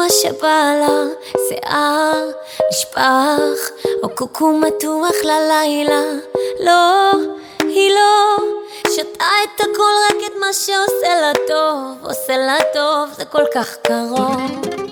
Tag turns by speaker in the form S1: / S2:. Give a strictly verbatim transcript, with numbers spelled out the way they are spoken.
S1: מה שבא לה, שיער נשפך או קוקו מתוח ללילה. לא, היא לא שתה את הכל, רק את מה שעושה לה טוב, עושה לה טוב, זה כל כך קרוב.